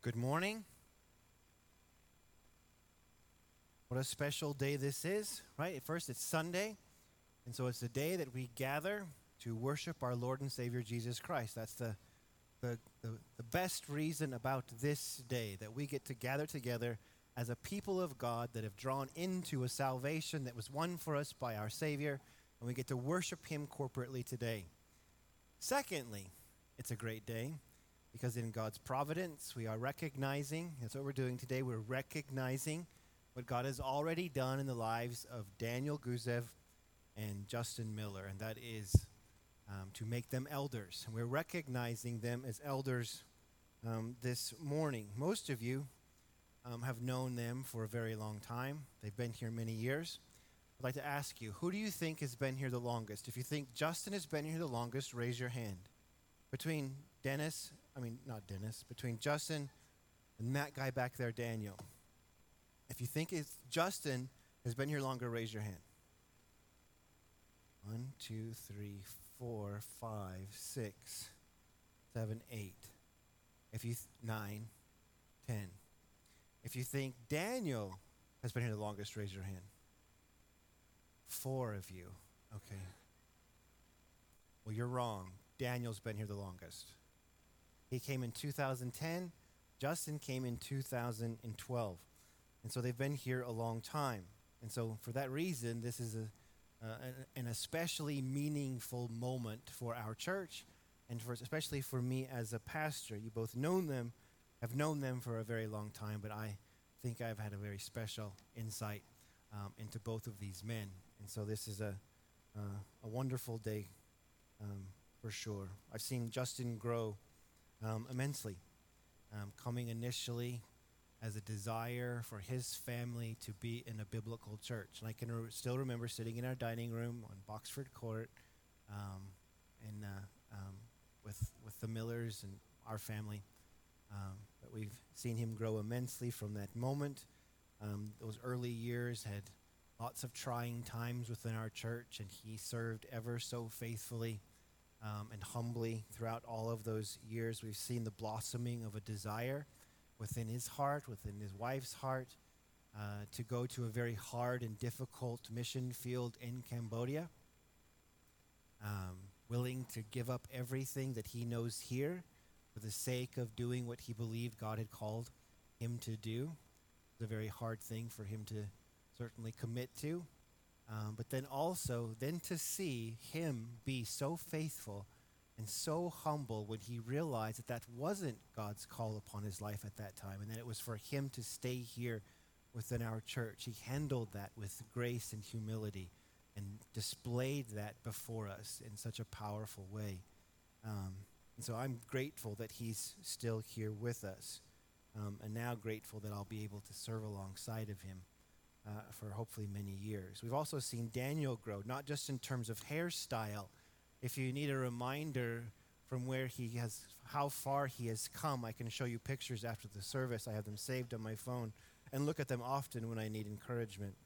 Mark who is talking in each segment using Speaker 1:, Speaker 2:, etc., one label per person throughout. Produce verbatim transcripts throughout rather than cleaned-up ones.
Speaker 1: Good morning. What a special day this is, right? First, it's Sunday, and so it's the day that we gather to worship our Lord and Savior Jesus Christ. That's the, the, the, the best reason about this day, that we get to gather together as a people of God that have drawn into a salvation that was won for us by our Savior, and we get to worship Him corporately today. Secondly, it's a great day because in God's providence, we are recognizing, that's what we're doing today, we're recognizing what God has already done in the lives of Daniel Guzev and Justin Miller, and that is um, to make them elders. And we're recognizing them as elders um, this morning. Most of you um, have known them for a very long time. They've been here many years. I'd like to ask you, who do you think has been here the longest? If you think Justin has been here the longest, raise your hand. Between Dennis, I mean, not Dennis, between Justin and that guy back there, Daniel. If you think it's Justin has been here longer, raise your hand. One, two, three, four, five, six, seven, eight. If you th- nine, ten. If you think Daniel has been here the longest, raise your hand. Four of you. Okay. Well, you're wrong. Daniel's been here the longest. He came in two thousand ten. Justin came in two thousand twelve. And so they've been here a long time. And so for that reason, this is a, uh, an especially meaningful moment for our church and for especially for me as a pastor. You both known them, have known them for a very long time, but I think I've had a very special insight um, into both of these men. And so this is a, uh, a wonderful day um, for sure. I've seen Justin grow um, immensely, um, coming initially as a desire for his family to be in a biblical church. And I can re- still remember sitting in our dining room on Boxford Court um, and uh, um, with with the Millers and our family. Um, but we've seen him grow immensely from that moment. Um, those early years had lots of trying times within our church, and he served ever so faithfully um, and humbly throughout all of those years. We've seen the blossoming of a desire within his heart, within his wife's heart, uh, to go to a very hard and difficult mission field in Cambodia, um, willing to give up everything that he knows here for the sake of doing what he believed God had called him to do. It's a very hard thing for him to certainly commit to. Um, but then also, then to see him be so faithful and so humble when he realized that that wasn't God's call upon his life at that time, and that it was for him to stay here within our church. He handled that with grace and humility and displayed that before us in such a powerful way. Um, and so I'm grateful that he's still here with us, um, and now grateful that I'll be able to serve alongside of him uh, for hopefully many years. We've also seen Daniel grow, not just in terms of hairstyle. If you need a reminder from where he has, how far he has come, I can show you pictures after the service. I have them saved on my phone and look at them often when I need encouragement.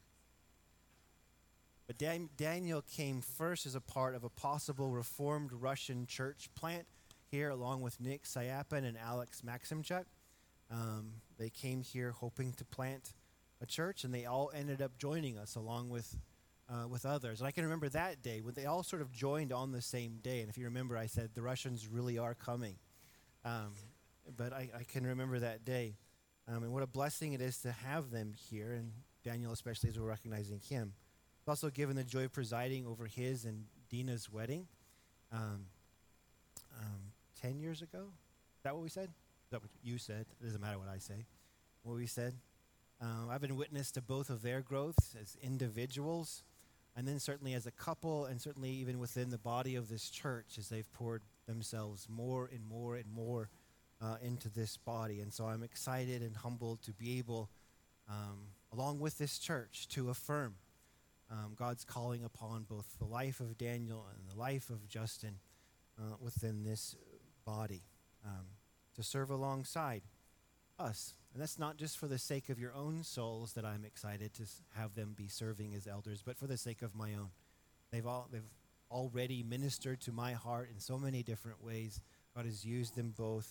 Speaker 1: But Dan- Daniel came first as a part of a possible Reformed Russian church plant here, along with Nick Sayapin and Alex Maximchuk. Um, they came here hoping to plant a church, and they all ended up joining us along with Uh, with others. And I can remember that day when they all sort of joined on the same day. And if you remember, I said the Russians really are coming. Um, but I, I can remember that day. Um, and what a blessing it is to have them here, and Daniel especially, as we're recognizing him. I've also given the joy of presiding over his and Dina's wedding um, um, ten years ago. Is that what we said? Is that what you said? It doesn't matter what I say. What we said. Um, I've been witness to both of their growths as individuals, and then certainly as a couple, and certainly even within the body of this church as they've poured themselves more and more and more uh, into this body. And so I'm excited and humbled to be able, um, along with this church, to affirm um, God's calling upon both the life of Daniel and the life of Justin uh, within this body, um, to serve alongside us. And that's not just for the sake of your own souls that I'm excited to have them be serving as elders, but for the sake of my own. They've all they've already ministered to my heart in so many different ways. God has used them both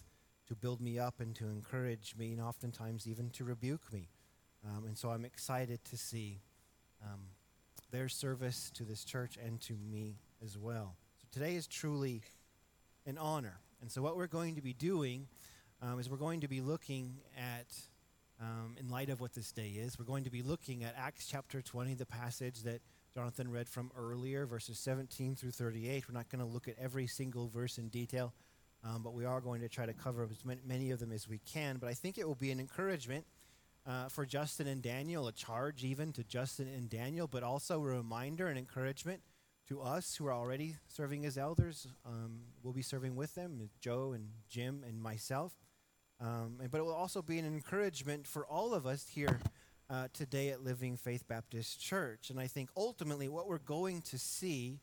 Speaker 1: to build me up and to encourage me, and oftentimes even to rebuke me. Um, and so I'm excited to see um, their service to this church and to me as well. So today is truly an honor. And so what we're going to be doing um, is we're going to be looking at, um, in light of what this day is, we're going to be looking at Acts chapter twenty, the passage that Jonathan read from earlier, verses seventeen through thirty-eight. We're not going to look at every single verse in detail, um, but we are going to try to cover as many of them as we can. But I think it will be an encouragement uh, for Justin and Daniel, a charge even to Justin and Daniel, but also a reminder and encouragement to us who are already serving as elders. Um, we'll be serving with them, Joe and Jim and myself. Um, and, but it will also be an encouragement for all of us here uh, today at Living Faith Baptist Church. And I think ultimately what we're going to see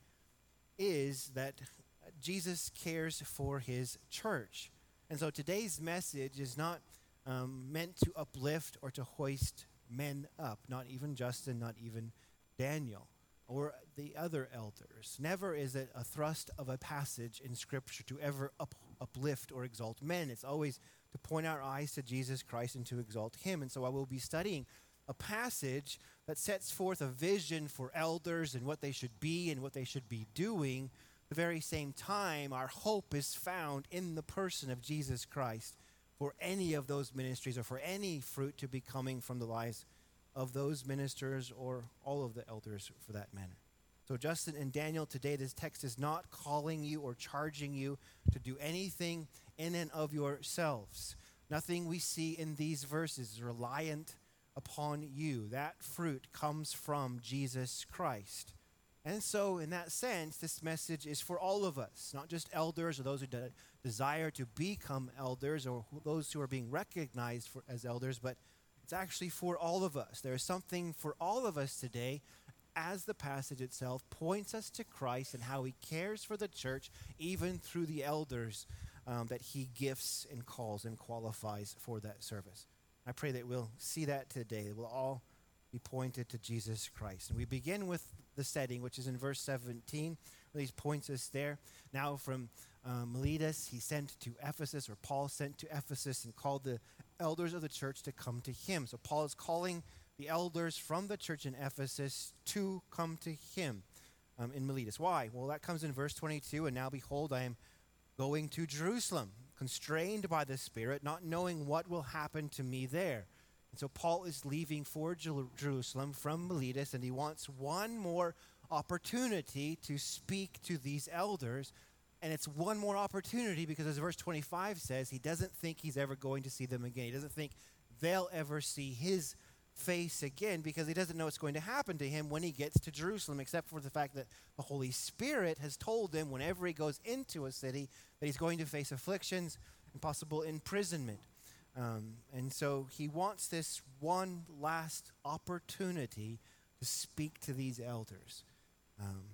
Speaker 1: is that Jesus cares for his church. And so today's message is not um, meant to uplift or to hoist men up, not even Justin, not even Daniel, or the other elders. Never is it a thrust of a passage in Scripture to ever up, uplift or exalt men. It's always to point our eyes to Jesus Christ and to exalt him. And so I will be studying a passage that sets forth a vision for elders and what they should be and what they should be doing. At the very same time, our hope is found in the person of Jesus Christ for any of those ministries or for any fruit to be coming from the lives of those ministers or all of the elders for that matter. So Justin and Daniel, today this text is not calling you or charging you to do anything in and of yourselves. Nothing we see in these verses is reliant upon you. That fruit comes from Jesus Christ. And so in that sense, this message is for all of us, not just elders or those who de- desire to become elders or who, those who are being recognized for, as elders, but it's actually for all of us. There is something for all of us today as the passage itself points us to Christ and how he cares for the church, even through the elders um, that he gifts and calls and qualifies for that service. I pray that we'll see that today. We'll all be pointed to Jesus Christ. And we begin with the setting, which is in verse seventeen, where he points us there. Now from um, Miletus, he sent to Ephesus, or Paul sent to Ephesus and called the elders of the church to come to him. So Paul is calling the elders from the church in Ephesus to come to him um, in Miletus. Why? Well, that comes in verse twenty-two. And now behold, I am going to Jerusalem, constrained by the Spirit, not knowing what will happen to me there. And so Paul is leaving for Jer- Jerusalem from Miletus, and he wants one more opportunity to speak to these elders. And it's one more opportunity because, as verse twenty-five says, he doesn't think he's ever going to see them again. He doesn't think they'll ever see his face again because he doesn't know what's going to happen to him when he gets to Jerusalem, except for the fact that the Holy Spirit has told him whenever he goes into a city that he's going to face afflictions and possible imprisonment. Um, and so he wants this one last opportunity to speak to these elders um,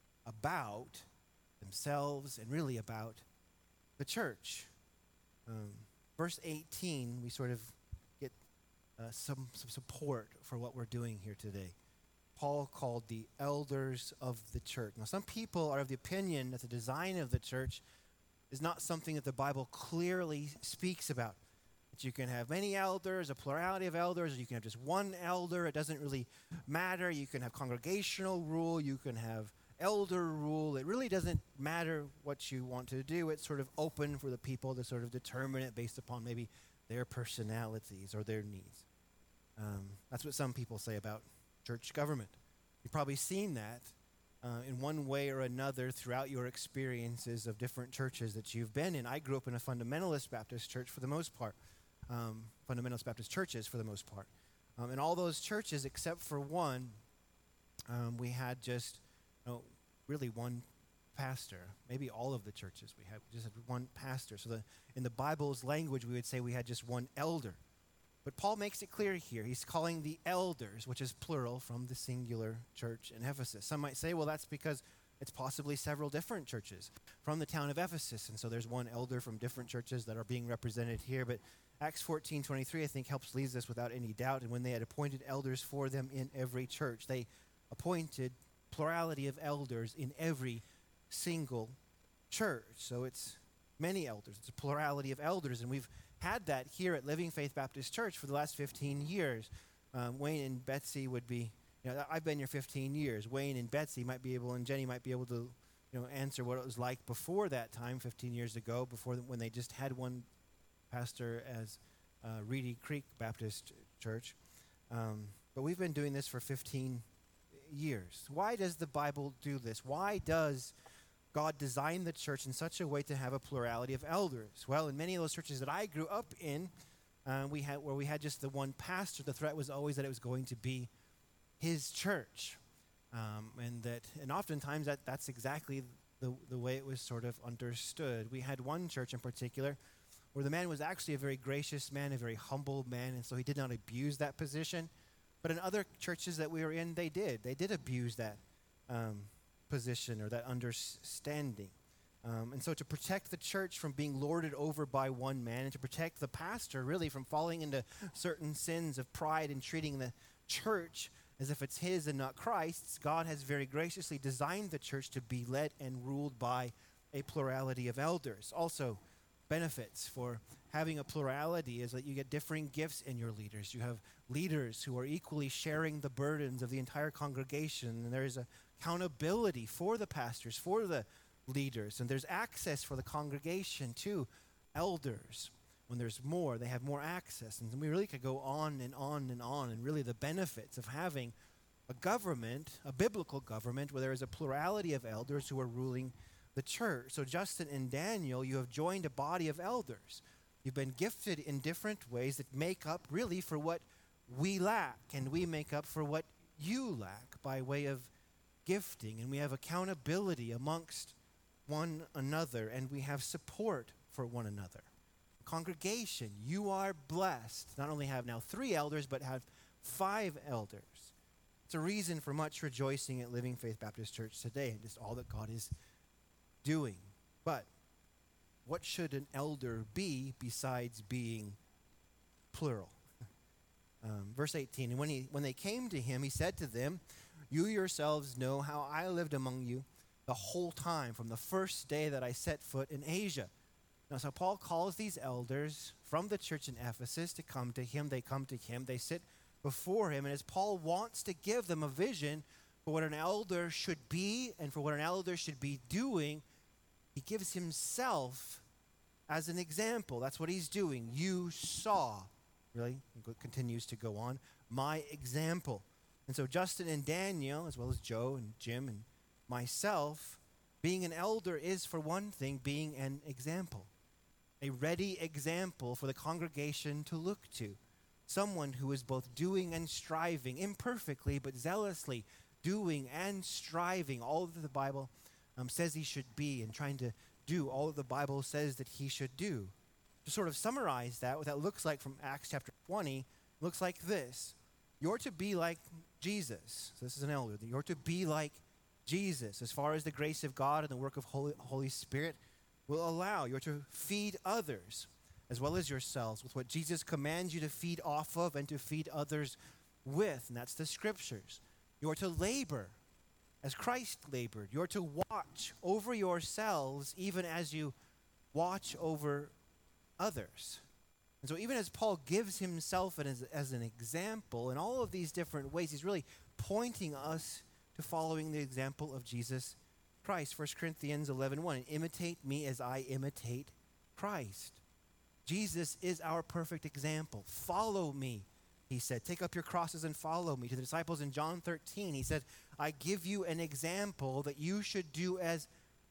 Speaker 1: about themselves and really about the church. Um, verse eighteen, we sort of get uh, some, some support for what we're doing here today. Paul called the elders of the church. Now, some people are of the opinion that the design of the church is not something that the Bible clearly speaks about. That you can have many elders, a plurality of elders, or you can have just one elder. It doesn't really matter. You can have congregational rule. You can have elder rule. It really doesn't matter what you want to do. It's sort of open for the people to sort of determine it based upon maybe their personalities or their needs. Um, that's what some people say about church government. You've probably seen that uh, in one way or another throughout your experiences of different churches that you've been in. I grew up in a fundamentalist Baptist church for the most part, um, fundamentalist Baptist churches for the most part. Um, and all those churches, except for one, um, we had just you know, really one pastor. Maybe all of the churches we had we just had one pastor. So the, in the Bible's language, we would say we had just one elder. But Paul makes it clear here. He's calling the elders, which is plural, from the singular church in Ephesus. Some might say, well, that's because it's possibly several different churches from the town of Ephesus. And so there's one elder from different churches that are being represented here. But Acts fourteen twenty-three, I think, helps lead this without any doubt. And when they had appointed elders for them in every church, they appointed plurality of elders in every single church. So it's many elders. It's a plurality of elders, and we've had that here at Living Faith Baptist Church for the last fifteen years. Um, Wayne and Betsy would be, you know, I've been here fifteen years. Wayne and Betsy might be able, and Jenny might be able to, you know, answer what it was like before that time, fifteen years ago, before the, when they just had one pastor as uh, Reedy Creek Baptist Church. Um, but we've been doing this for fifteen years. Why does the Bible do this? Why does God design the church in such a way to have a plurality of elders? Well, in many of those churches that I grew up in, uh, we had where we had just the one pastor, the threat was always that it was going to be his church. Um, and that, and oftentimes that, that's exactly the, the way it was sort of understood. We had one church in particular where the man was actually a very gracious man, a very humble man, and so he did not abuse that position. But in other churches that we were in, they did. They did abuse that um, position or that understanding. Um, and so to protect the church from being lorded over by one man, and to protect the pastor really from falling into certain sins of pride and treating the church as if it's his and not Christ's, God has very graciously designed the church to be led and ruled by a plurality of elders. Also, benefits for having a plurality is that you get differing gifts in your leaders. You have leaders who are equally sharing the burdens of the entire congregation, and there is accountability for the pastors, for the leaders, and there's access for the congregation to elders. When there's more, they have more access. And we really could go on and on and on, and really the benefits of having a government, a biblical government, where there is a plurality of elders who are ruling the church. So Justin and Daniel, you have joined a body of elders. You've been gifted in different ways that make up really for what we lack, and we make up for what you lack by way of gifting. And we have accountability amongst one another, and we have support for one another. Congregation, you are blessed. Not only have now three elders, but have five elders. It's a reason for much rejoicing at Living Faith Baptist Church today, and just all that God is doing. But what should an elder be besides being plural? Um, verse eighteen, and when he when they came to him, he said to them, "You yourselves know how I lived among you the whole time, from the first day that I set foot in Asia." Now, so Paul calls these elders from the church in Ephesus to come to him. They come to him. They sit before him. And as Paul wants to give them a vision for what an elder should be and for what an elder should be doing, he gives himself as an example. That's what he's doing. You saw, really, it continues to go on, my example. And so Justin and Daniel, as well as Joe and Jim and myself, being an elder is, for one thing, being an example. A ready example for the congregation to look to. Someone who is both doing and striving, imperfectly but zealously doing and striving all that the Bible um, says he should be, and trying to do all that the Bible says that he should do. To sort of summarize that, what that looks like from Acts chapter twenty, looks like this. You're to be like Jesus. So this is an elder. You're to be like Jesus, as far as the grace of God and the work of Holy, Holy Spirit will allow. You're to feed others as well as yourselves with what Jesus commands you to feed off of and to feed others with, and that's the scriptures. You're to labor as Christ labored. You're to watch over yourselves even as you watch over others. And so even as Paul gives himself as, as an example in all of these different ways, he's really pointing us to following the example of Jesus Christ. First Corinthians eleven one, imitate me as I imitate Christ. Jesus is our perfect example. Follow me, he said. Take up your crosses and follow me. To the disciples in John thirteen, he said, I give you an example that you should do as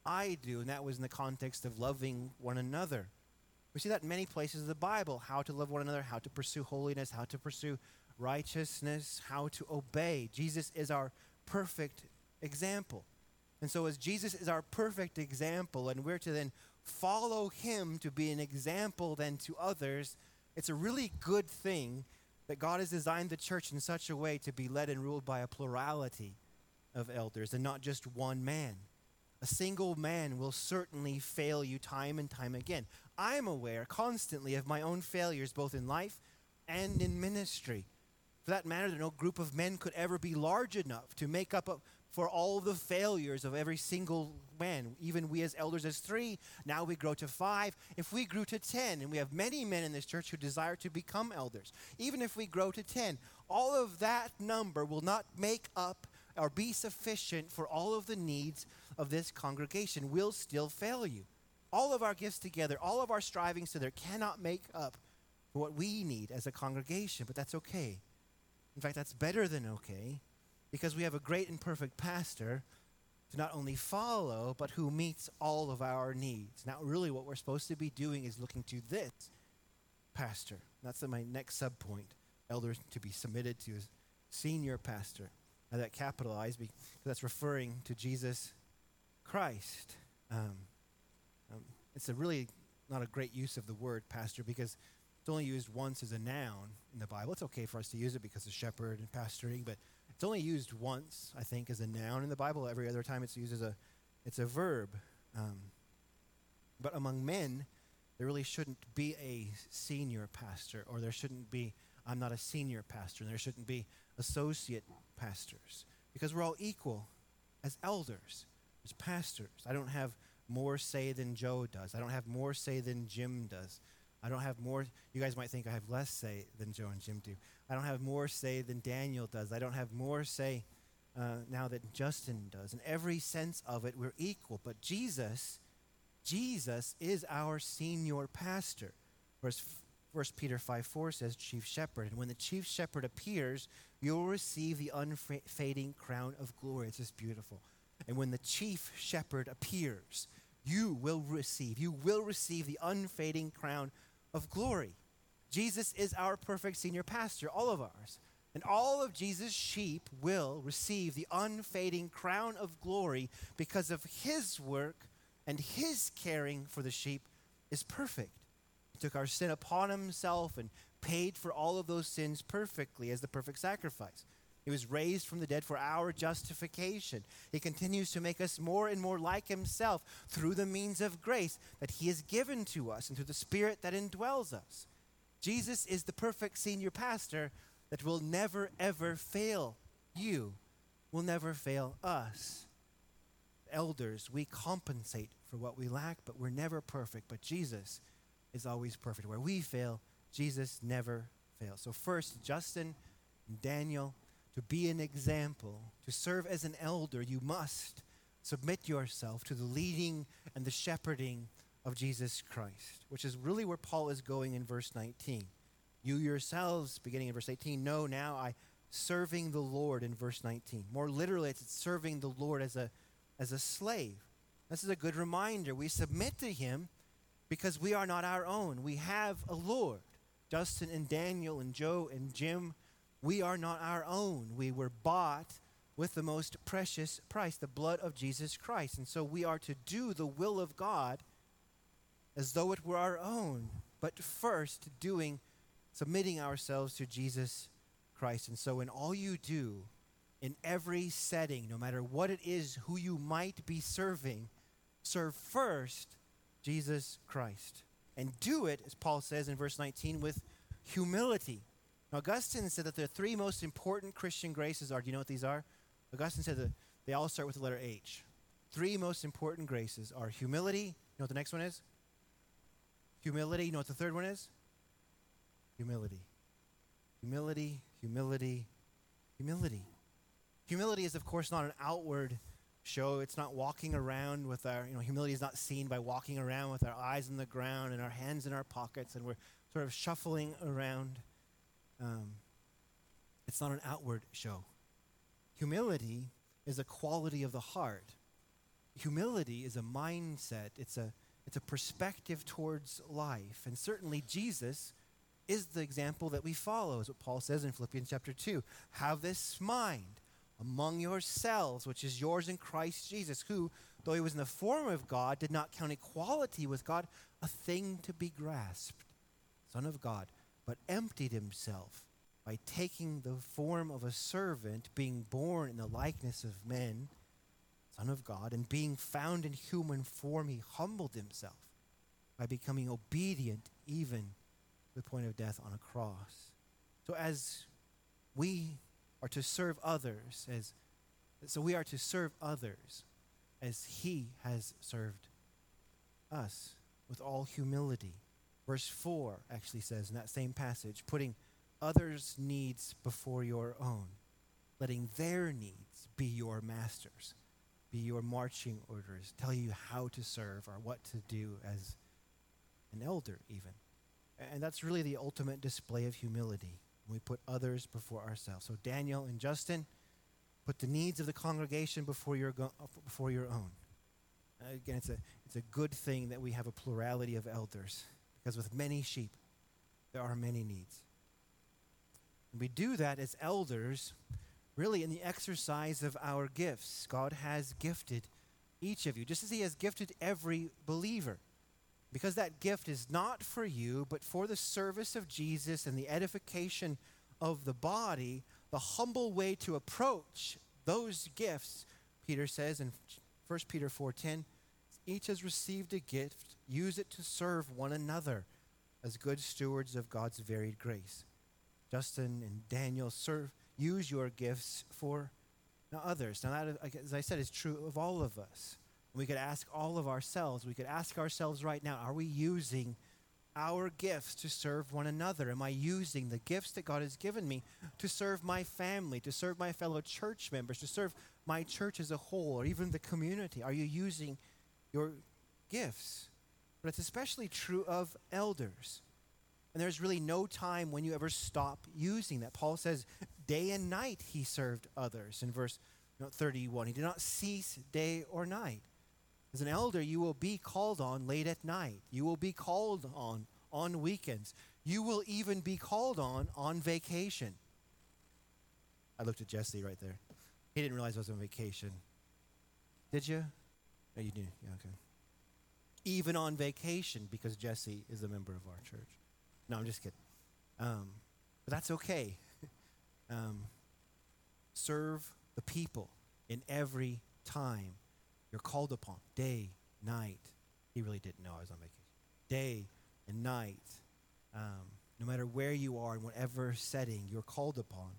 Speaker 1: I do. And that was in the context of loving one another. We see that in many places of the Bible, how to love one another, how to pursue holiness, how to pursue righteousness, how to obey. Jesus is our perfect example. And so as Jesus is our perfect example, and we're to then follow him to be an example then to others, it's a really good thing that God has designed the church in such a way to be led and ruled by a plurality of elders and not just one man. A single man will certainly fail you time and time again. I'm aware constantly of my own failures, both in life and in ministry. For that matter, no group of men could ever be large enough to make up a for all the failures of every single man. Even we as elders as three, now we grow to five. If we grew to ten, and we have many men in this church who desire to become elders, even if we grow to ten, all of that number will not make up or be sufficient for all of the needs of this congregation. We'll still fail you. All of our gifts together, all of our strivings together cannot make up for what we need as a congregation, but that's okay. In fact, that's better than okay, because we have a great and perfect pastor to not only follow, but who meets all of our needs. Now, really what we're supposed to be doing is looking to this pastor. That's my next subpoint. Elders to be submitted to his senior pastor. Now that capitalized because that's referring to Jesus Christ. Um, um, it's a really not a great use of the word pastor because it's only used once as a noun in the Bible. It's okay for us to use it because of shepherd and pastoring, but it's only used once, I think, as a noun in the Bible. Every other time it's used as a, it's a verb. Um, but among men, there really shouldn't be a senior pastor, or there shouldn't be, I'm not a senior pastor, and there shouldn't be associate pastors, because we're all equal as elders, as pastors. I don't have more say than Joe does. I don't have more say than Jim does. I don't have more, you guys might think I have less say than Joe and Jim do. I don't have more say than Daniel does. I don't have more say uh, now that Justin does. In every sense of it, we're equal. But Jesus, Jesus is our senior pastor. Whereas First Peter five four says chief shepherd. And when the chief shepherd appears, you will receive the unfading crown of glory. It's just beautiful. And when the chief shepherd appears, you will receive, you will receive the unfading crown of glory. Jesus is our perfect senior pastor, all of ours. And all of Jesus' sheep will receive the unfading crown of glory because of his work, and his caring for the sheep is perfect. He took our sin upon himself and paid for all of those sins perfectly as the perfect sacrifice. He was raised from the dead for our justification. He continues to make us more and more like himself through the means of grace that he has given to us and through the Spirit that indwells us. Jesus is the perfect senior pastor that will never, ever fail you, will never fail us. Elders, we compensate for what we lack, but we're never perfect. But Jesus is always perfect. Where we fail, Jesus never fails. So first, Justin and Daniel, to be an example, to serve as an elder, you must submit yourself to the leading and the shepherding of Jesus Christ, which is really where Paul is going in verse nineteen. You yourselves, beginning in verse eighteen, know now I serving the Lord in verse nineteen. More literally, it's serving the Lord as a, as a slave. This is a good reminder. We submit to him because we are not our own. We have a Lord. Justin and Daniel and Joe and Jim, we are not our own. We were bought with the most precious price, the blood of Jesus Christ. And so we are to do the will of God as though it were our own, but first doing, submitting ourselves to Jesus Christ. And so in all you do, in every setting, no matter what it is, who you might be serving, serve first Jesus Christ. And do it, as Paul says in verse nineteen, with humility. Now, Augustine said that the three most important Christian graces are, do you know what these are? Augustine said that they all start with the letter H. Three most important graces are humility. You know what the next one is? Humility. You know what the third one is? Humility. Humility, humility, humility. Humility is, of course, not an outward show. It's not walking around with our, you know, humility is not seen by walking around with our eyes on the ground and our hands in our pockets and we're sort of shuffling around. Um, it's not an outward show. Humility is a quality of the heart. Humility is a mindset. It's a it's a perspective towards life. And certainly Jesus is the example that we follow, is what Paul says in Philippians chapter two. Have this mind among yourselves, which is yours in Christ Jesus, who, though he was in the form of God, did not count equality with God a thing to be grasped. Son of God, but emptied himself by taking the form of a servant, being born in the likeness of men, Son of God, and being found in human form, he humbled himself by becoming obedient even to the point of death on a cross. So as we are to serve others, as So we are to serve others as he has served us with all humility. Verse four actually says in that same passage, putting others' needs before your own, letting their needs be your masters, be your marching orders, tell you how to serve or what to do as an elder even. And that's really the ultimate display of humility, when we put others before ourselves. So Daniel and Justin, put the needs of the congregation before your, go- before your own. Uh, again, it's a, it's a good thing that we have a plurality of elders, because with many sheep, there are many needs. And we do that as elders, really in the exercise of our gifts. God has gifted each of you, just as he has gifted every believer. Because that gift is not for you, but for the service of Jesus and the edification of the body, the humble way to approach those gifts, Peter says in First Peter four ten, each has received a gift, use it to serve one another as good stewards of God's varied grace. Justin and Daniel, serve, use your gifts for others. Now that, as I said, is true of all of us. We could ask all of ourselves, we could ask ourselves right now, are we using our gifts to serve one another? Am I using the gifts that God has given me to serve my family, to serve my fellow church members, to serve my church as a whole, or even the community? Are you using your gifts? But it's especially true of elders. And there's really no time when you ever stop using that. Paul says, day and night he served others in verse thirty-one. He did not cease day or night. As an elder, you will be called on late at night. You will be called on on weekends. You will even be called on on vacation. I looked at Jesse right there. He didn't realize I was on vacation. Did you? No, you did. Yeah, okay. Even on vacation, because Jesse is a member of our church. No, I'm just kidding. Um, but that's okay. um, serve the people in every time you're called upon, day, night. He really didn't know I was on vacation. Day and night. Um, no matter where you are, in whatever setting you're called upon,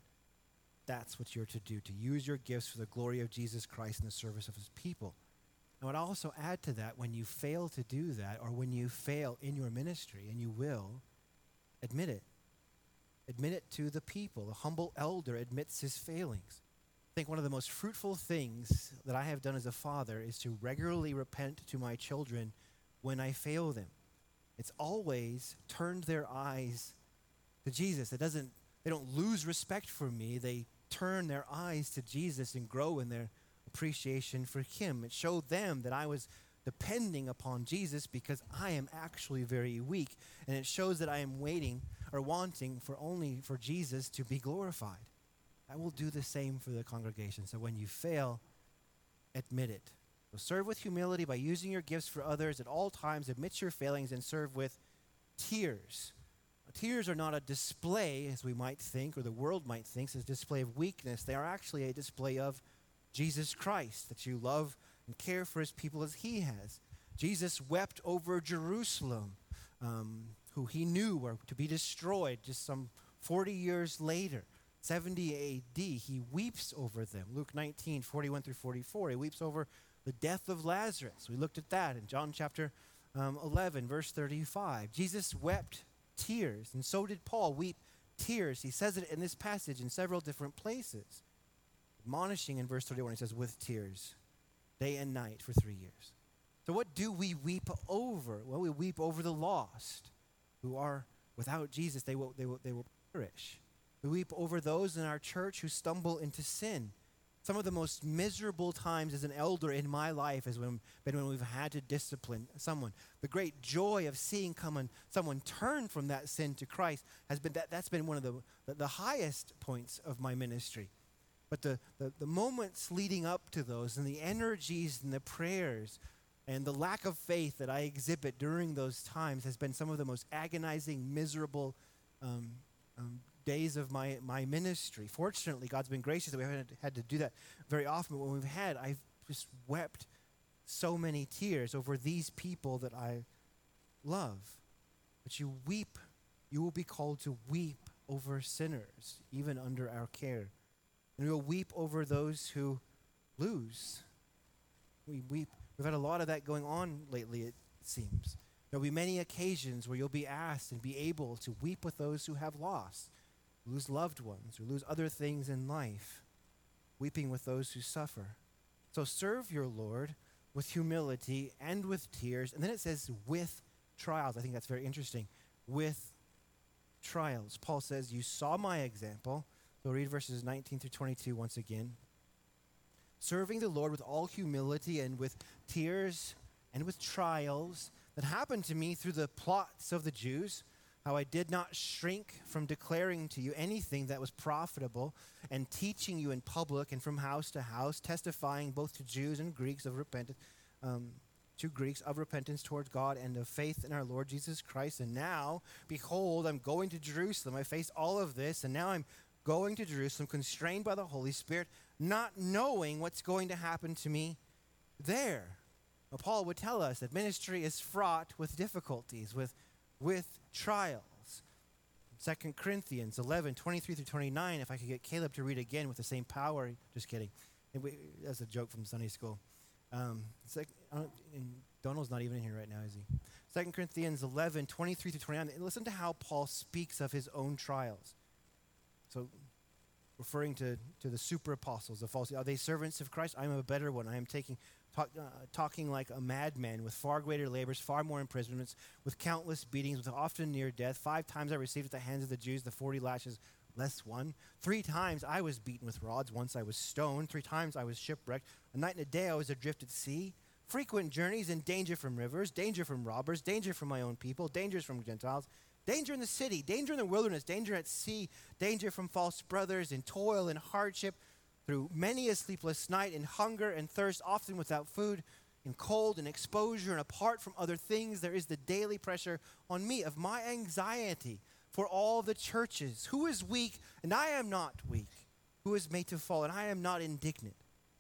Speaker 1: that's what you're to do, to use your gifts for the glory of Jesus Christ in the service of his people. I would also add to that, when you fail to do that, or when you fail in your ministry, and you will, admit it. Admit it to the people. A humble elder admits his failings. I think one of the most fruitful things that I have done as a father is to regularly repent to my children when I fail them. It's always turned their eyes to Jesus. It doesn't, they don't lose respect for me. They turn their eyes to Jesus and grow in their appreciation for him. It showed them that I was depending upon Jesus because I am actually very weak. And it shows that I am waiting or wanting for only for Jesus to be glorified. I will do the same for the congregation. So when you fail, admit it. So serve with humility by using your gifts for others at all times. Admit your failings and serve with tears. Tears are not a display, as we might think, or the world might think, as a display of weakness. They are actually a display of Jesus Christ, that you love and care for his people as he has. Jesus wept over Jerusalem, um, who he knew were to be destroyed just some forty years later. seventy A D, he weeps over them. Luke nineteen, forty-one through forty-four, he weeps over the death of Lazarus. We looked at that in John chapter um, eleven, verse thirty-five. Jesus wept tears, and so did Paul weep tears. He says it in this passage in several different places. Admonishing in verse thirty-one, he says, with tears, day and night for three years. So what do we weep over? Well, we weep over the lost who are without Jesus. They will, they will, they will perish. We weep over those in our church who stumble into sin. Some of the most miserable times as an elder in my life has been when we've had to discipline someone. The great joy of seeing come someone turn from that sin to Christ has been that, that's been one of the, the, the highest points of my ministry. But the, the, the moments leading up to those and the energies and the prayers and the lack of faith that I exhibit during those times has been some of the most agonizing, miserable um, um, days of my, my ministry. Fortunately, God's been gracious that we haven't had to do that very often. But when we've had, I've just wept so many tears over these people that I love. But you weep, you will be called to weep over sinners, even under our care. And we will weep over those who lose. We weep. We've had a lot of that going on lately, it seems. There'll be many occasions where you'll be asked and be able to weep with those who have lost, lose loved ones, or lose other things in life, weeping with those who suffer. So serve your Lord with humility and with tears. And then it says with trials. I think that's very interesting. With trials. Paul says, you saw my example. So read verses nineteen through twenty-two once again. Serving the Lord with all humility and with tears and with trials that happened to me through the plots of the Jews, how I did not shrink from declaring to you anything that was profitable and teaching you in public and from house to house, testifying both to Jews and Greeks of repentance, um, to Greeks of repentance towards God and of faith in our Lord Jesus Christ. And now, behold, I'm going to Jerusalem. I faced all of this, and now I'm going to Jerusalem, constrained by the Holy Spirit, not knowing what's going to happen to me there. Well, Paul would tell us that ministry is fraught with difficulties, with, with trials. Second Corinthians eleven, twenty-three through twenty-nine, if I could get Caleb to read again with the same power. Just kidding. And we, that's a joke from Sunday school. Um, sec, uh, and Donald's not even in here right now, is he? Second Corinthians eleven, twenty-three through twenty-nine. Listen to how Paul speaks of his own trials. So, referring to, to the super apostles, the false, are they servants of Christ? I am a better one. I am taking... Talk, uh, talking like a madman, with far greater labors, far more imprisonments, with countless beatings, with often near death. Five times I received at the hands of the Jews the forty lashes less one. Three times I was beaten with rods. Once I was stoned. Three times I was shipwrecked. A night and a day I was adrift at sea. Frequent journeys in danger from rivers, danger from robbers, danger from my own people, dangers from Gentiles, danger in the city, danger in the wilderness, danger at sea, danger from false brothers, in toil and hardship, through many a sleepless night, in hunger and thirst, often without food, in cold and exposure, and apart from other things, there is the daily pressure on me of my anxiety for all the churches. Who is weak, and I am not weak? Who is made to fall, and I am not indignant?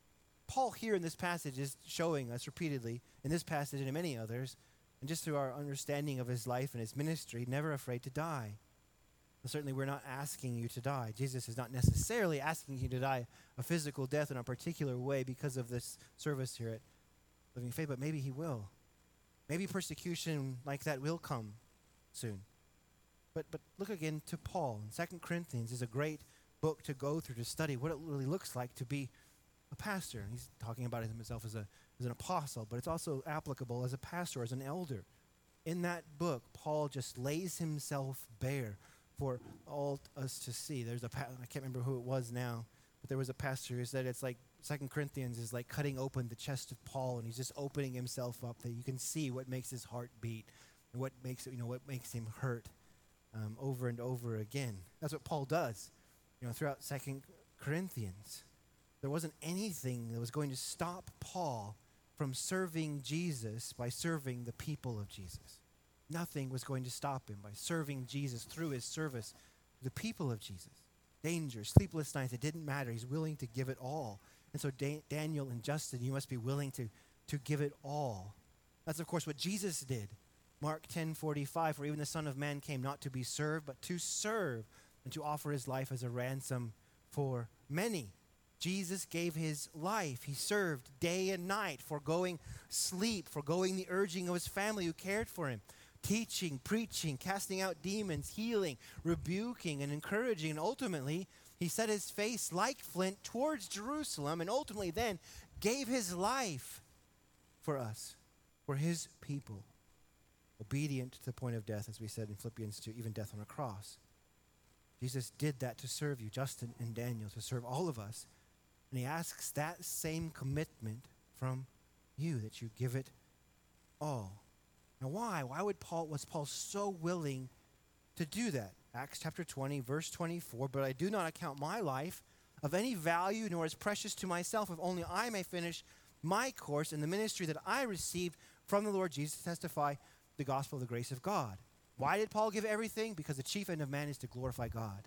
Speaker 1: Paul here in this passage is showing us repeatedly, in this passage and in many others, and just through our understanding of his life and his ministry, never afraid to die. Well, certainly we're not asking you to die. Jesus is not necessarily asking you to die a physical death in a particular way because of this service here at Living Faith, but maybe he will. Maybe persecution like that will come soon. But but look again to Paul. And Second Corinthians is a great book to go through to study what it really looks like to be a pastor. And he's talking about himself as, a, as an apostle, but it's also applicable as a pastor, as an elder. In that book, Paul just lays himself bare for all us to see. There's a, pa- I can't remember who it was now, but there was a pastor who said it's like Second Corinthians is like cutting open the chest of Paul, and he's just opening himself up that you can see what makes his heart beat and what makes it, you know, what makes him hurt um, over and over again. That's what Paul does, you know, throughout Second Corinthians. There wasn't anything that was going to stop Paul from serving Jesus by serving the people of Jesus. Nothing was going to stop him by serving Jesus through his service to the people of Jesus. Danger, sleepless nights, it didn't matter. He's willing to give it all. And so da- Daniel and Justin, you must be willing to, to give it all. That's, of course, what Jesus did. Mark ten forty-five, for even the Son of Man came not to be served, but to serve and to offer his life as a ransom for many. Jesus gave his life. He served day and night, foregoing sleep, foregoing the urging of his family who cared for him. Teaching, preaching, casting out demons, healing, rebuking, and encouraging. And ultimately, he set his face like flint towards Jerusalem and ultimately then gave his life for us, for his people. Obedient to the point of death, as we said in Philippians two, even death on a cross. Jesus did that to serve you, Justin and Daniel, to serve all of us. And he asks that same commitment from you, that you give it all. Now, why? Why would Paul, was Paul so willing to do that? Acts chapter twenty, verse twenty-four, but I do not account my life of any value, nor as precious to myself, if only I may finish my course in the ministry that I received from the Lord Jesus to testify the gospel of the grace of God. Why did Paul give everything? Because the chief end of man is to glorify God.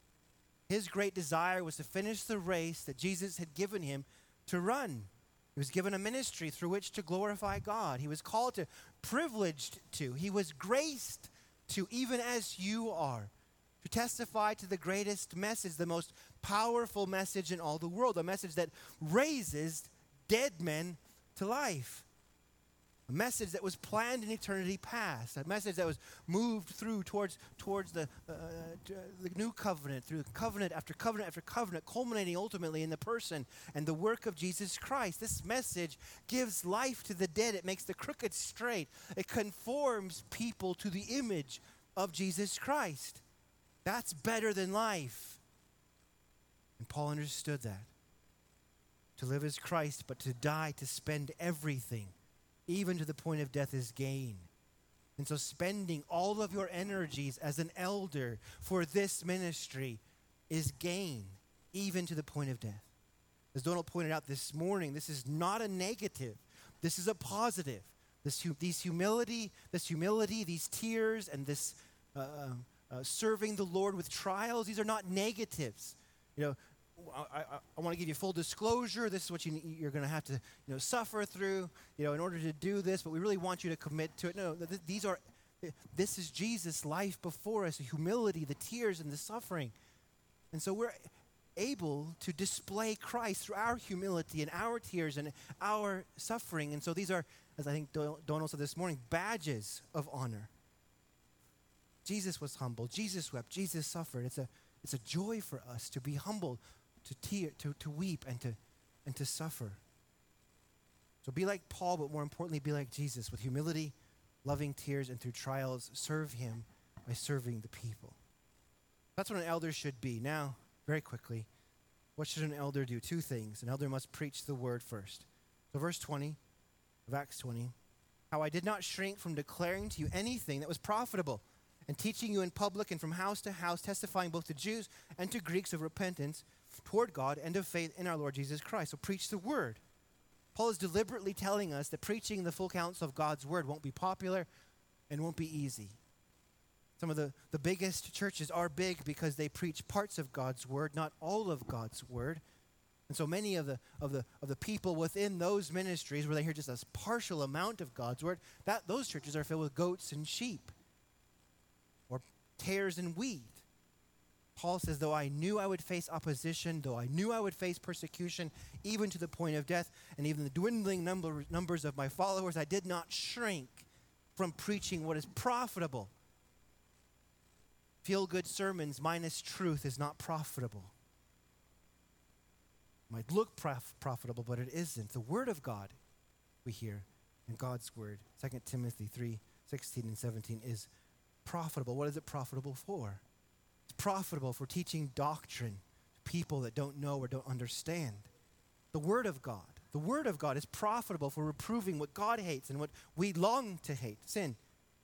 Speaker 1: His great desire was to finish the race that Jesus had given him to run. He was given a ministry through which to glorify God. He was called to, privileged to. He was graced to, even as you are, to testify to the greatest message, the most powerful message in all the world, a message that raises dead men to life. A message that was planned in eternity past, a message that was moved through towards towards the uh, the new covenant, through covenant after covenant after covenant, culminating ultimately in the person and the work of Jesus Christ. This message gives life to the dead. It makes the crooked straight. It conforms people to the image of Jesus Christ. That's better than life. And Paul understood that. To live as Christ, but to die, to spend everything, even to the point of death, is gain. And so spending all of your energies as an elder for this ministry is gain, even to the point of death. As Donald pointed out this morning, this is not a negative. This is a positive. This, hu- these humility, this humility, these tears, and this uh, uh, serving the Lord with trials, these are not negatives. You know, I, I, I want to give you full disclosure. This is what you, you're going to have to, you know, suffer through, you know, in order to do this. But we really want you to commit to it. No, th- these are, this is Jesus' life before us: the humility, the tears, and the suffering. And so we're able to display Christ through our humility and our tears and our suffering. And so these are, as I think Donald said this morning, badges of honor. Jesus was humble. Jesus wept. Jesus suffered. It's a, it's a joy for us to be humble, to tear, to, to weep, and to and to suffer. So be like Paul, but more importantly, be like Jesus, with humility, loving tears, and through trials, serve him by serving the people. That's what an elder should be. Now, very quickly, what should an elder do? Two things. An elder must preach the word first. So verse twenty of Acts twenty, how I did not shrink from declaring to you anything that was profitable, and teaching you in public and from house to house, testifying both to Jews and to Greeks of repentance toward God and of faith in our Lord Jesus Christ. So preach the word. Paul is deliberately telling us that preaching the full counsel of God's word won't be popular and won't be easy. Some of the, the biggest churches are big because they preach parts of God's word, not all of God's word. And so many of the of the of the people within those ministries where they hear just a partial amount of God's word, that those churches are filled with goats and sheep, or tares and wheat. Paul says, though I knew I would face opposition, though I knew I would face persecution, even to the point of death, and even the dwindling number, numbers of my followers, I did not shrink from preaching what is profitable. Feel-good sermons minus truth is not profitable. It might look prof- profitable, but it isn't. The word of God, we hear, and God's word, Second Timothy three sixteen and seventeen, is profitable. What is it profitable for? It's profitable for teaching doctrine to people that don't know or don't understand. The word of God, the word of God is profitable for reproving what God hates and what we long to hate, sin.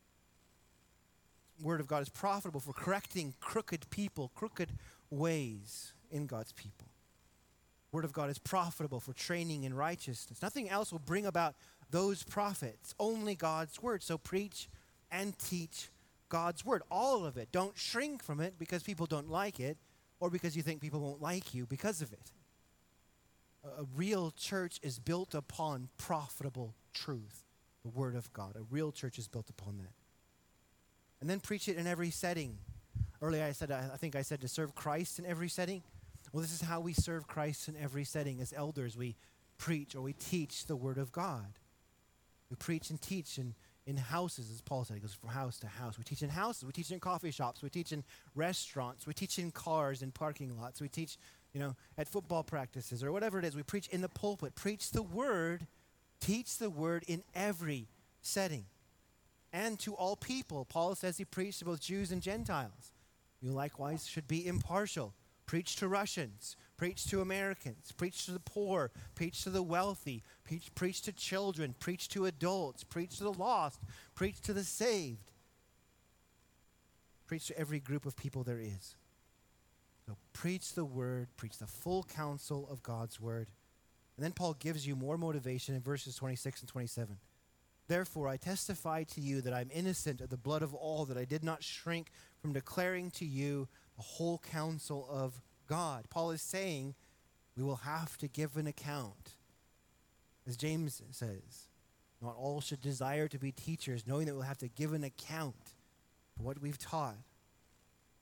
Speaker 1: The word of God is profitable for correcting crooked people, crooked ways in God's people. The word of God is profitable for training in righteousness. Nothing else will bring about those profits, only God's word. So preach and teach God's word, all of it. Don't shrink from it because people don't like it or because you think people won't like you because of it. A, a real church is built upon profitable truth, the word of God. A real church is built upon that. And then preach it in every setting. Earlier I said, I think I said to serve Christ in every setting. Well, this is how we serve Christ in every setting. As elders, we preach or we teach the word of God. We preach and teach in In houses, as Paul said, he goes from house to house. We teach in houses, we teach in coffee shops, we teach in restaurants, we teach in cars and parking lots, we teach, you know, at football practices or whatever it is. We preach in the pulpit. Preach the word, teach the word in every setting. And to all people. Paul says he preached to both Jews and Gentiles. You likewise should be impartial. Preach to Russians, preach to Americans, preach to the poor, preach to the wealthy, preach, preach to children, preach to adults, preach to the lost, preach to the saved. Preach to every group of people there is. So preach the word, preach the full counsel of God's word. And then Paul gives you more motivation in verses twenty-six and twenty-seven. Therefore, I testify to you that I'm innocent of the blood of all, that I did not shrink from declaring to you the whole counsel of God. Paul is saying we will have to give an account. As James says, not all should desire to be teachers, knowing that we'll have to give an account for what we've taught.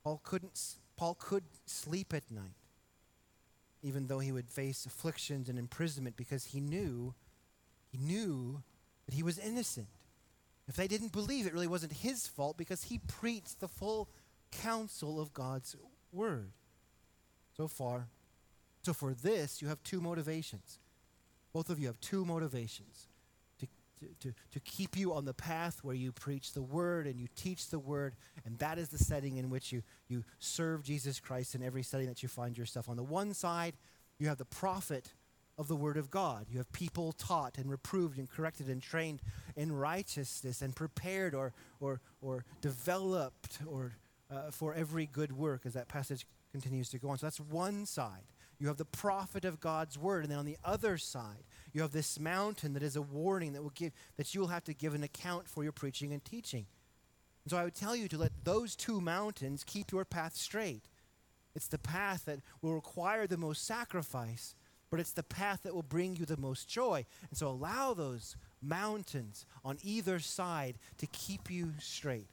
Speaker 1: Paul couldn't, Paul could sleep at night, even though he would face afflictions and imprisonment, because he knew, he knew that he was innocent. If they didn't believe, it really wasn't his fault, because he preached the full counsel of God's word. So far, so for this, you have two motivations. Both of you have two motivations to, to, to, to keep you on the path where you preach the word and you teach the word, and that is the setting in which you, you serve Jesus Christ in every setting that you find yourself. On the one side, you have the prophet of the word of God. You have people taught and reproved and corrected and trained in righteousness and prepared or or or developed or uh, for every good work, as that passage continues to go on. So that's one side. You have the prophet of God's word, and then on the other side, you have this mountain that is a warning that will give that you will have to give an account for your preaching and teaching. And so I would tell you to let those two mountains keep your path straight. It's the path that will require the most sacrifice, but it's the path that will bring you the most joy. And so allow those mountains on either side to keep you straight.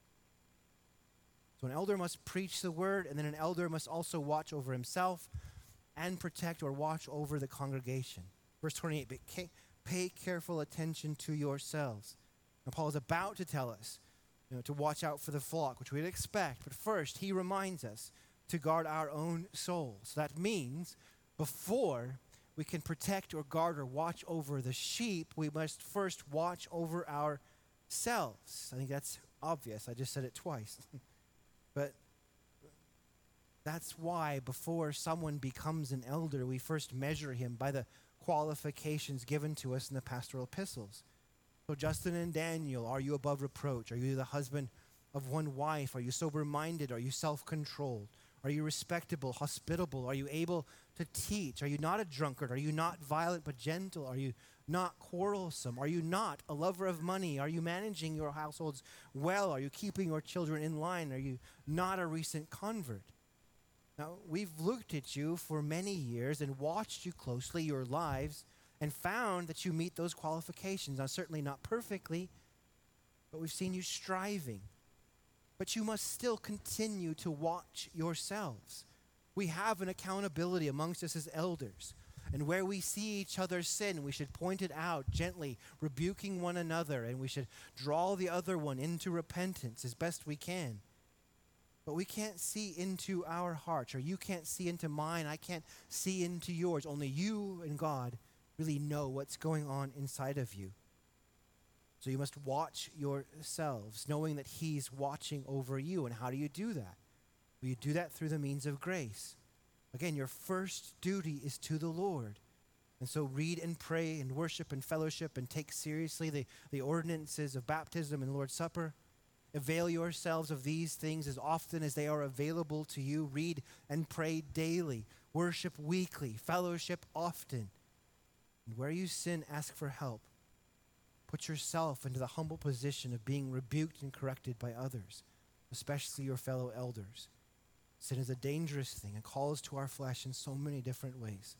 Speaker 1: So an elder must preach the word, and then an elder must also watch over himself and protect or watch over the congregation. Verse twenty-eight, but pay careful attention to yourselves. Now Paul is about to tell us, you know, to watch out for the flock, which we'd expect. But first, he reminds us to guard our own souls. That means before we can protect or guard or watch over the sheep, we must first watch over ourselves. I think that's obvious. I just said it twice. But that's why before someone becomes an elder, we first measure him by the qualifications given to us in the pastoral epistles. So Justin and Daniel, are you above reproach? Are you the husband of one wife? Are you sober-minded? Are you self-controlled? Are you respectable, hospitable? Are you able to teach? Are you not a drunkard? Are you not violent but gentle? Are you not quarrelsome? Are you not a lover of money? Are you managing your households well? Are you keeping your children in line? Are you not a recent convert? Now, we've looked at you for many years and watched you closely, your lives, and found that you meet those qualifications. Now, certainly not perfectly, but we've seen you striving. But you must still continue to watch yourselves. We have an accountability amongst us as elders. And where we see each other sin, we should point it out gently, rebuking one another, and we should draw the other one into repentance as best we can. But we can't see into our hearts, or you can't see into mine, I can't see into yours. Only you and God really know what's going on inside of you. So you must watch yourselves, knowing that he's watching over you. And how do you do that? Well, you do that through the means of grace. Again, your first duty is to the Lord. And so read and pray and worship and fellowship and take seriously the, the ordinances of baptism and Lord's Supper. Avail yourselves of these things as often as they are available to you. Read and pray daily. Worship weekly. Fellowship often. And where you sin, ask for help. Put yourself into the humble position of being rebuked and corrected by others, especially your fellow elders. Sin is a dangerous thing and calls to our flesh in so many different ways.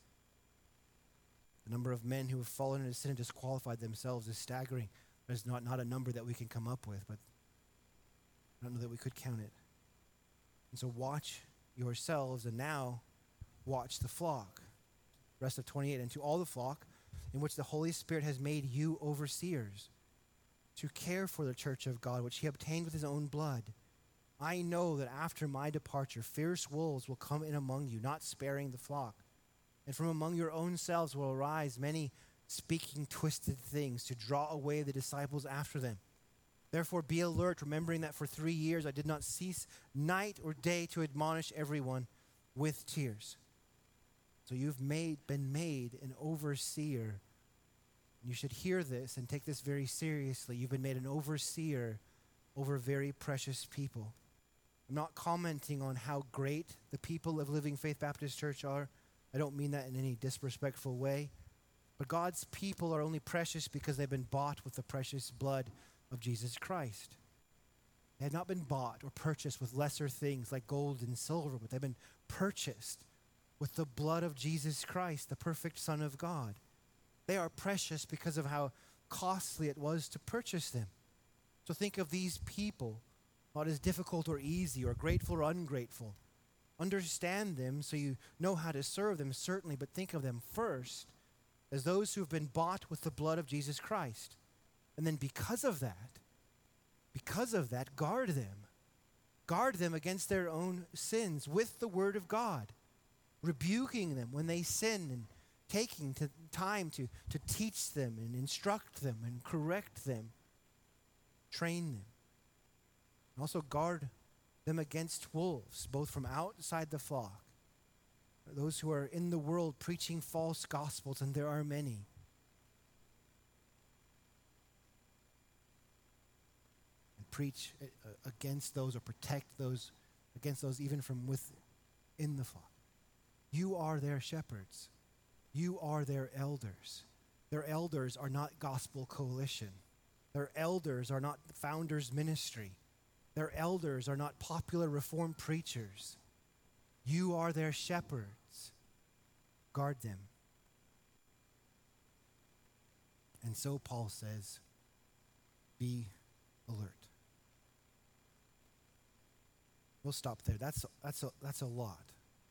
Speaker 1: The number of men who have fallen into sin and disqualified themselves is staggering. There's not, not a number that we can come up with, but I don't know that we could count it. And so watch yourselves, and now watch the flock. Rest of twenty-eight, and to all the flock in which the Holy Spirit has made you overseers, to care for the church of God, which he obtained with his own blood. I know that after my departure, fierce wolves will come in among you, not sparing the flock. And from among your own selves will arise many speaking twisted things to draw away the disciples after them. Therefore be alert, remembering that for three years I did not cease night or day to admonish everyone with tears. So you've made, been made an overseer. You should hear this and take this very seriously. You've been made an overseer over very precious people. I'm not commenting on how great the people of Living Faith Baptist Church are. I don't mean that in any disrespectful way. But God's people are only precious because they've been bought with the precious blood of Jesus Christ. They have not been bought or purchased with lesser things like gold and silver, but they've been purchased with the blood of Jesus Christ, the perfect Son of God. They are precious because of how costly it was to purchase them. So think of these people not as difficult or easy or grateful or ungrateful. Understand them so you know how to serve them, certainly, but think of them first as those who have been bought with the blood of Jesus Christ. And then because of that, because of that, guard them. Guard them against their own sins with the word of God, rebuking them when they sin and taking to time to, to teach them and instruct them and correct them, train them. And also guard them against wolves, both from outside the flock, those who are in the world preaching false gospels, and there are many. And preach uh, against those or protect those, against those even from within the flock. You are their shepherds. You are their elders. Their elders are not Gospel Coalition. Their elders are not the Founders Ministry. Their elders are not popular Reformed preachers. You are their shepherds. Guard them. And so Paul says, be alert. We'll stop there. That's, that's, a, that's a lot.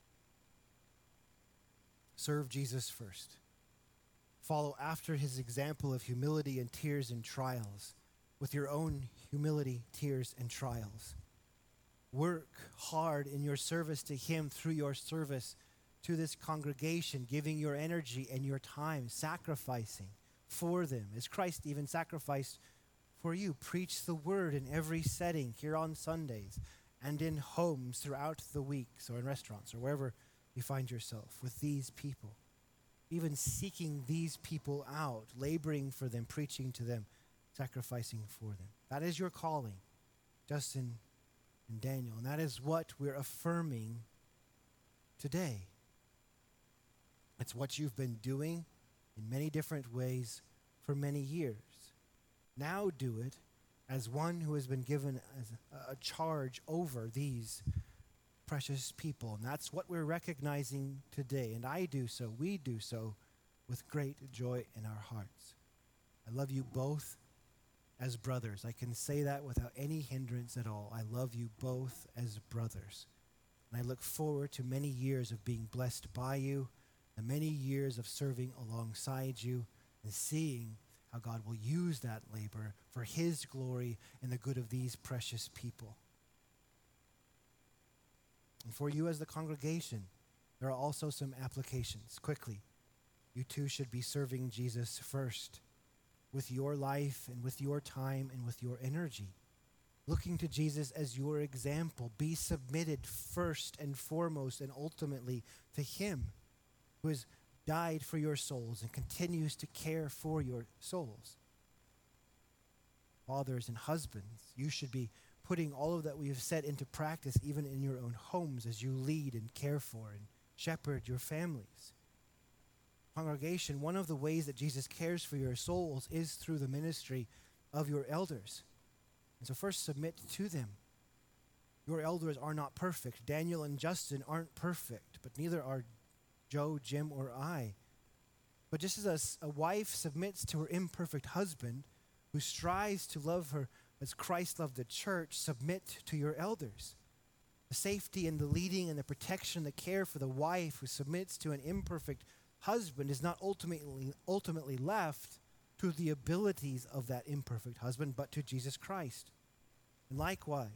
Speaker 1: Serve Jesus first. Follow after his example of humility and tears and trials with your own humility, tears, and trials. Work hard in your service to him through your service to this congregation, giving your energy and your time, sacrificing for them, as Christ even sacrificed for you. Preach the word in every setting here on Sundays and in homes throughout the weeks or in restaurants or wherever you find yourself with these people. Even seeking these people out, laboring for them, preaching to them, sacrificing for them. That is your calling, Justin and Daniel. And that is what we're affirming today. It's what you've been doing in many different ways for many years. Now do it as one who has been given as a, a charge over these precious people. And that's what we're recognizing today. And I do so, we do so, with great joy in our hearts. I love you both as brothers. I can say that without any hindrance at all. I love you both as brothers. And I look forward to many years of being blessed by you, and many years of serving alongside you, and seeing how God will use that labor for his glory and the good of these precious people. And for you as the congregation, there are also some applications. Quickly, you too should be serving Jesus first with your life and with your time and with your energy. Looking to Jesus as your example. Be submitted first and foremost and ultimately to him who has died for your souls and continues to care for your souls. Fathers and husbands, you should be putting all of that we have said into practice even in your own homes as you lead and care for and shepherd your families. Congregation, one of the ways that Jesus cares for your souls is through the ministry of your elders. And so first submit to them. Your elders are not perfect. Daniel and Justin aren't perfect, but neither are Joe, Jim, or I. But just as a, a wife submits to her imperfect husband, who strives to love her as Christ loved the church, submit to your elders. The safety and the leading and the protection, the care for the wife who submits to an imperfect husband is not ultimately ultimately left to the abilities of that imperfect husband, but to Jesus Christ. And likewise,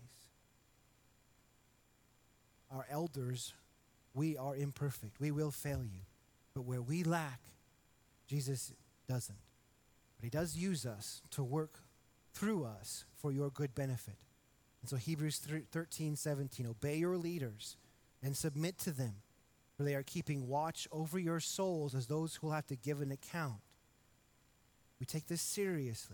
Speaker 1: our elders, we are imperfect. We will fail you. But where we lack, Jesus doesn't. But he does use us to work through us for your good benefit. And so Hebrews thirteen seventeen, obey your leaders and submit to them, for they are keeping watch over your souls as those who will have to give an account. We take this seriously.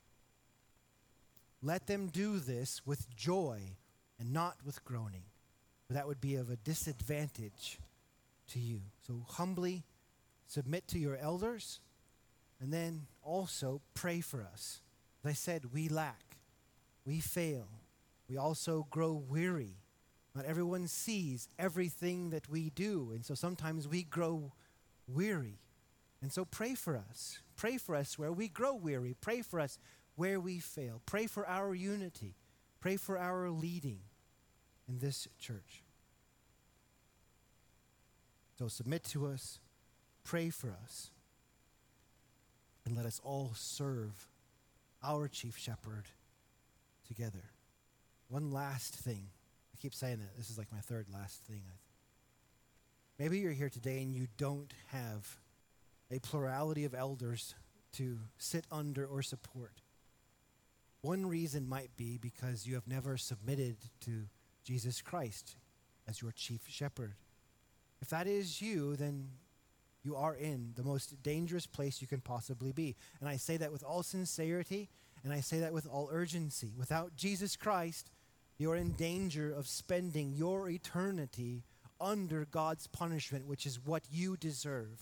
Speaker 1: Let them do this with joy and not with groaning, for that would be of a disadvantage to you. So humbly submit to your elders, and then also pray for us. As I said, we lack, we fail, we also grow weary. Not everyone sees everything that we do, and so sometimes we grow weary. And so pray for us. Pray for us where we grow weary. Pray for us where we fail. Pray for our unity. Pray for our leading in this church. So submit to us, pray for us, and let us all serve our chief shepherd together. One last thing. I keep saying that. This is like my third last thing. Maybe you're here today and you don't have a plurality of elders to sit under or support. One reason might be because you have never submitted to Jesus Christ as your chief shepherd. If that is you, then you are in the most dangerous place you can possibly be. And I say that with all sincerity, and I say that with all urgency. Without Jesus Christ, you are in danger of spending your eternity under God's punishment, which is what you deserve.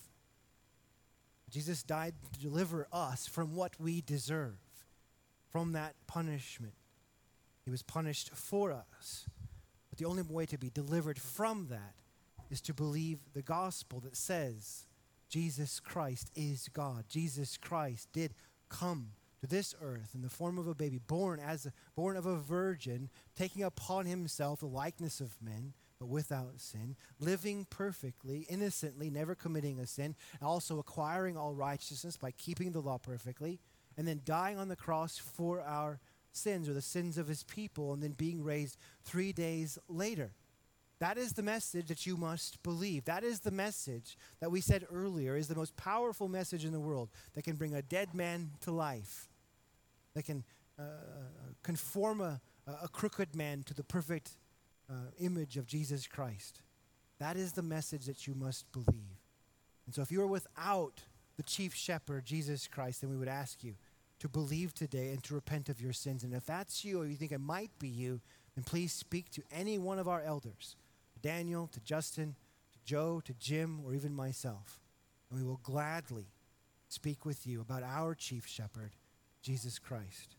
Speaker 1: Jesus died to deliver us from what we deserve, from that punishment. He was punished for us. But the only way to be delivered from that is to believe the gospel that says Jesus Christ is God. Jesus Christ did come to this earth in the form of a baby, born as a, born of a virgin, taking upon himself the likeness of men, but without sin, living perfectly, innocently, never committing a sin, and also acquiring all righteousness by keeping the law perfectly, and then dying on the cross for our sins or the sins of his people, and then being raised three days later. That is the message that you must believe. That is the message that we said earlier is the most powerful message in the world that can bring a dead man to life, that can uh, conform a, a crooked man to the perfect uh, image of Jesus Christ. That is the message that you must believe. And so if you are without the chief shepherd, Jesus Christ, then we would ask you to believe today and to repent of your sins. And if that's you or you think it might be you, then please speak to any one of our elders, Daniel, to Justin, to Joe, to Jim, or even myself. And we will gladly speak with you about our chief shepherd, Jesus Christ.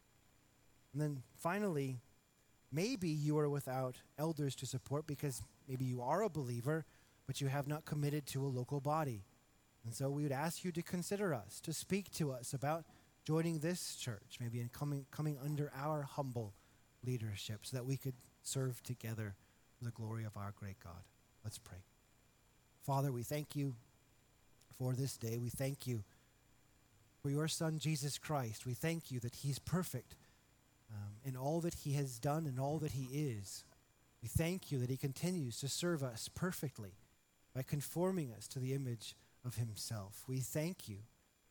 Speaker 1: And then finally, maybe you are without elders to support because maybe you are a believer, but you have not committed to a local body. And so we would ask you to consider us, to speak to us about joining this church, maybe in coming, coming under our humble leadership so that we could serve together for the glory of our great God. Let's pray. Father, we thank you for this day. We thank you for your Son, Jesus Christ. We thank you that he's perfect um, in all that he has done and all that he is. We thank you that he continues to serve us perfectly by conforming us to the image of himself. We thank you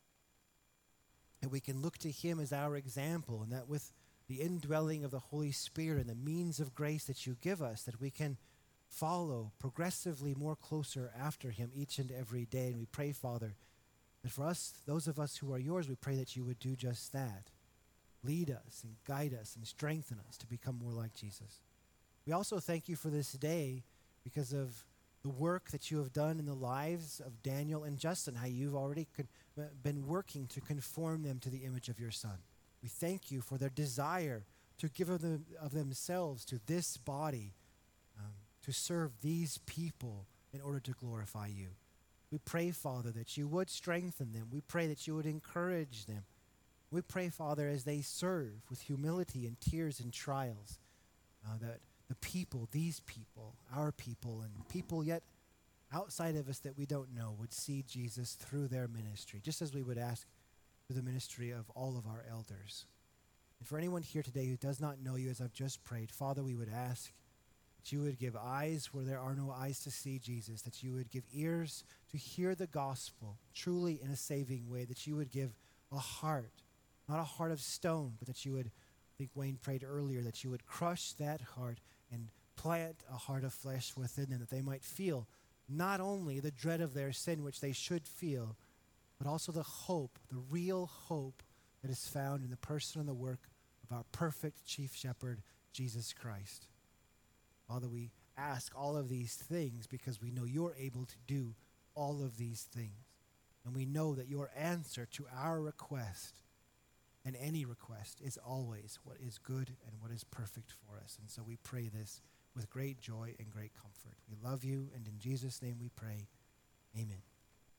Speaker 1: that we can look to him as our example, and that with the indwelling of the Holy Spirit and the means of grace that you give us, that we can follow progressively more closer after him each and every day. And we pray, Father, that for us, those of us who are yours, we pray that you would do just that. Lead us and guide us and strengthen us to become more like Jesus. We also thank you for this day because of the work that you have done in the lives of Daniel and Justin, how you've already con- been working to conform them to the image of your Son. We thank you for their desire to give of, them, of themselves to this body, um, to serve these people in order to glorify you. We pray, Father, that you would strengthen them. We pray that you would encourage them. We pray, Father, as they serve with humility and tears and trials, uh, that the people, these people, our people, and people yet outside of us that we don't know would see Jesus through their ministry, just as we would ask through the ministry of all of our elders. And for anyone here today who does not know you, as I've just prayed, Father, we would ask that you would give eyes where there are no eyes to see Jesus, that you would give ears to hear the gospel truly in a saving way, that you would give a heart, not a heart of stone, but that you would, I think Wayne prayed earlier, that you would crush that heart and plant a heart of flesh within them, that they might feel not only the dread of their sin, which they should feel, but also the hope, the real hope that is found in the person and the work of our perfect chief shepherd, Jesus Christ. Father, we ask all of these things because we know you're able to do all of these things. And we know that your answer to our request and any request is always what is good and what is perfect for us. And so we pray this with great joy and great comfort. We love you, and in Jesus' name we pray. Amen.